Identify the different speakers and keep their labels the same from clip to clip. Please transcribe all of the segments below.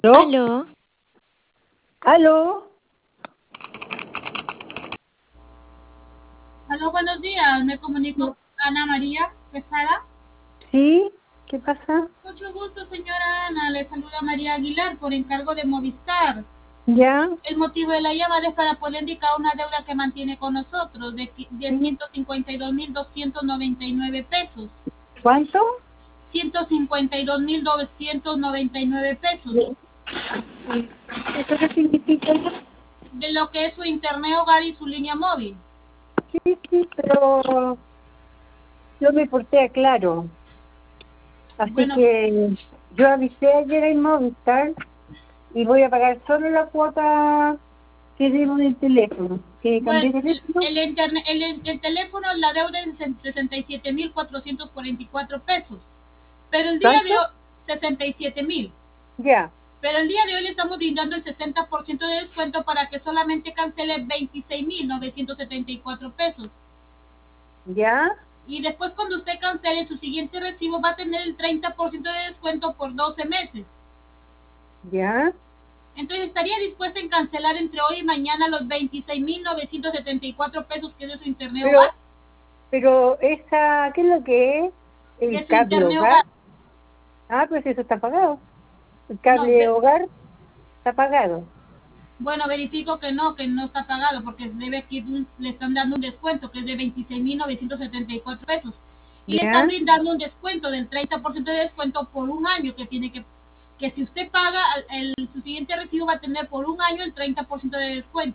Speaker 1: ¿Aló?
Speaker 2: Aló,
Speaker 1: ¿Aló?
Speaker 3: Aló, buenos días. Me comunico con Ana María Quesada.
Speaker 1: ¿Sí? ¿Qué pasa?
Speaker 3: Mucho gusto, señora Ana. Le saluda María Aguilar por encargo de Movistar.
Speaker 1: ¿Ya?
Speaker 3: El motivo de la llamada es para poder indicar una deuda que mantiene con nosotros de
Speaker 1: Sí.
Speaker 3: 152.299 pesos.
Speaker 1: ¿Cuánto?
Speaker 3: 152.299 pesos.
Speaker 1: ¿Eso qué significa?
Speaker 3: De lo que es su internet hogar y su línea móvil.
Speaker 1: Sí, pero yo me porté claro. Así
Speaker 3: Bueno,
Speaker 1: que yo avisé ayer en Movistar y voy a pagar solo la cuota que debo del teléfono. ¿Que
Speaker 3: bueno,
Speaker 1: cambié de teléfono?
Speaker 3: el teléfono, la deuda es de 67.444 pesos. Pero el día de
Speaker 1: ¿Cuánto?
Speaker 3: hoy, 67.000.
Speaker 1: Ya.
Speaker 3: Pero el día de hoy le estamos brindando el 60% de descuento para que solamente cancele 26.974 pesos.
Speaker 1: ¿Ya?
Speaker 3: Y después cuando usted cancele su siguiente recibo va a tener el 30% de descuento por 12 meses.
Speaker 1: ¿Ya?
Speaker 3: Entonces estaría dispuesta en cancelar entre hoy y mañana los 26.974 pesos que es de su internet
Speaker 1: Pero,
Speaker 3: hogar.
Speaker 1: pero esa, ¿qué es lo que es?
Speaker 3: De
Speaker 1: ¿El
Speaker 3: su
Speaker 1: cable
Speaker 3: internet
Speaker 1: hogar?
Speaker 3: hogar.
Speaker 1: Ah, pues eso está pagado. El
Speaker 3: No,
Speaker 1: cable hogar está pagado.
Speaker 3: bueno, verifico que no está pagado porque debe aquí le están dando un descuento que es de 26.974 pesos. Y le están
Speaker 1: ¿Ya?
Speaker 3: brindando un descuento del 30% de descuento por un año que si usted paga su siguiente recibo va a tener por un año el 30% de descuento.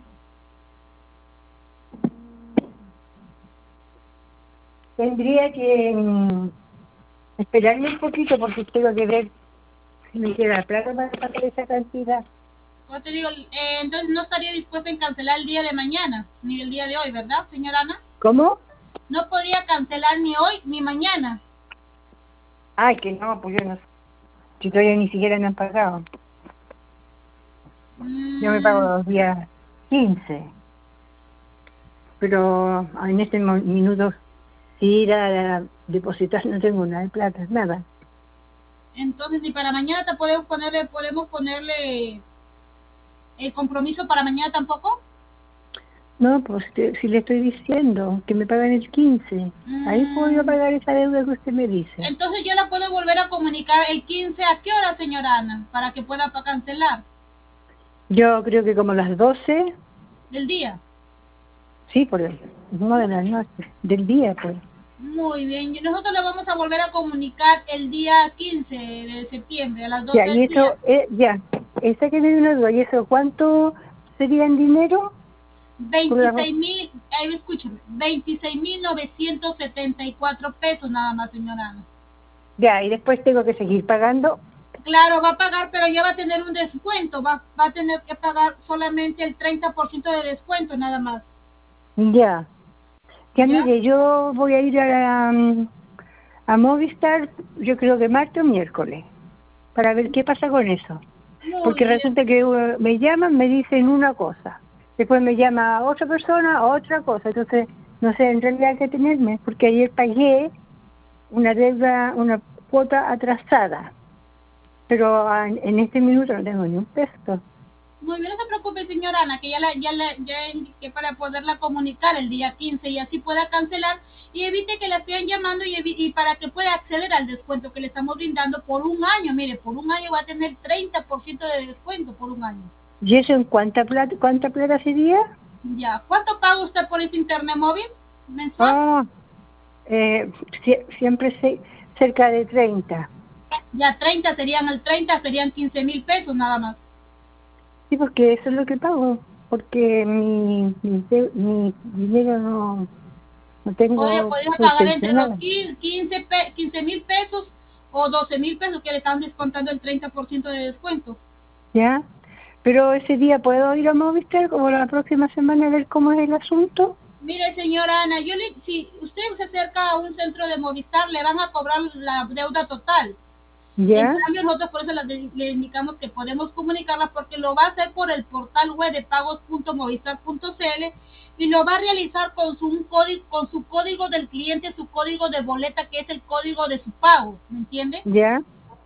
Speaker 1: Tendría que esperarme un poquito porque tengo que ver si me queda plata para pagar esa cantidad.
Speaker 3: Como te digo, entonces no estaría dispuesta en cancelar el día de mañana, ni el día de hoy, ¿verdad, señora Ana?
Speaker 1: ¿Cómo?
Speaker 3: No podría cancelar ni hoy ni mañana.
Speaker 1: Ay, que no, pues yo no sé. Si todavía ni siquiera me han pagado. Yo me pago
Speaker 3: Mm,
Speaker 1: los días 15. Pero en este minuto, si ir a depositar no tengo nada de plata, nada.
Speaker 3: entonces, ni para mañana te podemos ponerle el compromiso para mañana tampoco.
Speaker 1: No, pues si le estoy diciendo que me pagan el 15, ahí puedo yo
Speaker 3: Mm,
Speaker 1: pagar esa deuda que usted me dice.
Speaker 3: entonces yo la puedo volver a comunicar el 15. ¿A qué hora, señora Ana? Para que pueda cancelar
Speaker 1: Yo creo que como las 12.
Speaker 3: del día.
Speaker 1: Sí, por el, no de la noche, del día, pues.
Speaker 3: Muy bien. Y nosotros le vamos a volver a comunicar el día 15 de septiembre a las
Speaker 1: Ya,
Speaker 3: 12
Speaker 1: y
Speaker 3: del día.
Speaker 1: eso, ya, esa que me dio una duda, ¿y eso cuánto sería en dinero? Por la-
Speaker 3: 26.000, escúchame, 26.974 pesos nada más, señora Ana.
Speaker 1: Ya, y después tengo que seguir pagando.
Speaker 3: Claro, va a pagar, pero ya va a tener un descuento. Va a tener que pagar solamente el 30% de descuento nada más.
Speaker 1: Ya, ya
Speaker 3: ¿Ya?
Speaker 1: mire, yo voy a ir a Movistar, yo creo que martes o miércoles, para ver qué pasa con eso.
Speaker 3: Muy
Speaker 1: Porque
Speaker 3: bien.
Speaker 1: resulta que me llaman, me dicen una cosa, después me llama otra persona, otra cosa, entonces no sé en realidad qué tenerme, porque ayer pagué una deuda, una cuota atrasada, pero en este minuto no tengo ni un peso.
Speaker 3: Muy bien, no se preocupe, señora Ana, que ya indiqué para poderla comunicar el día 15 y así pueda cancelar y evite que la estén llamando y para que pueda acceder al descuento que le estamos brindando por un año. Mire, por un año va a tener 30% de descuento por un año.
Speaker 1: ¿Y eso en cuánta plata sería?
Speaker 3: Ya, ¿cuánto paga usted por ese internet móvil mensual?
Speaker 1: Ah, eh, siempre cerca de 30.
Speaker 3: Ya 30 serían el 30, serían 15.000 pesos nada más.
Speaker 1: Sí, porque eso es lo que pago, porque mi dinero no tengo
Speaker 3: Podría pagar entre los
Speaker 1: pensionada.
Speaker 3: 15.000 pesos o 12.000 pesos que le están descontando el 30% de descuento.
Speaker 1: ¿Ya? Pero ese día puedo ir a Movistar como la próxima semana a ver cómo es el asunto.
Speaker 3: Mire, señora Ana, si usted se acerca a un centro de Movistar, le van a cobrar la deuda total. En
Speaker 1: ¿Ya?
Speaker 3: cambio, nosotros por eso le indicamos que podemos comunicarla porque lo va a hacer por el portal web de pagos.movistar.cl y lo va a realizar con su código del cliente, su código de boleta, que es el código de su pago, ¿me entiende?
Speaker 1: ¿Ya?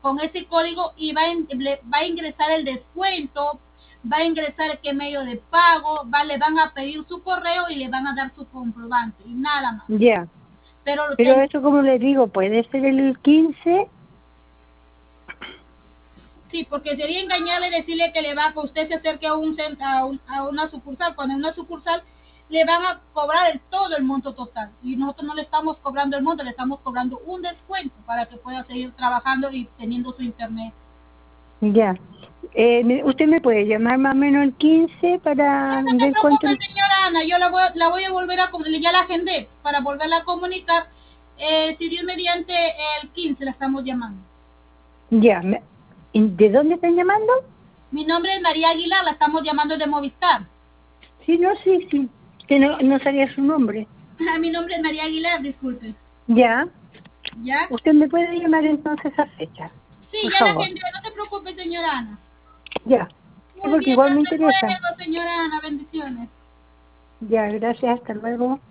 Speaker 3: con ese código y va a ingresar el descuento, va a ingresar qué medio de pago, le van a pedir su correo y le van a dar su comprobante y nada más.
Speaker 1: Ya.
Speaker 3: Pero
Speaker 1: eso, como le digo, puede ser el 15.
Speaker 3: Sí, porque sería engañarle y decirle que usted se acerque a una sucursal, cuando en una sucursal le van a cobrar todo el monto total. Y nosotros no le estamos cobrando el monto, le estamos cobrando un descuento para que pueda seguir trabajando y teniendo su internet.
Speaker 1: Ya. ¿Usted me puede llamar más o menos el 15 para
Speaker 3: No se
Speaker 1: ver cuánto?
Speaker 3: preocupe, señora Ana, yo la voy a volver a comunicar, ya la agendé para volverla a comunicar. Si Dios mediante, el 15 la estamos llamando.
Speaker 1: Ya. ¿De dónde están llamando?
Speaker 3: Mi nombre es María Aguilar, la estamos llamando de Movistar.
Speaker 1: Sí, sí. Que no sabía su nombre.
Speaker 3: Mi nombre es María Aguilar, disculpe.
Speaker 1: Ya.
Speaker 3: ¿Ya?
Speaker 1: ¿Usted me puede llamar entonces a fecha?
Speaker 3: Sí,
Speaker 1: Por
Speaker 3: ya
Speaker 1: favor.
Speaker 3: la gente, no se preocupe, señora Ana.
Speaker 1: Ya.
Speaker 3: Muy
Speaker 1: Porque
Speaker 3: bien,
Speaker 1: igual me
Speaker 3: hasta
Speaker 1: interesa.
Speaker 3: luego, señora Ana, bendiciones.
Speaker 1: Ya, gracias, hasta luego.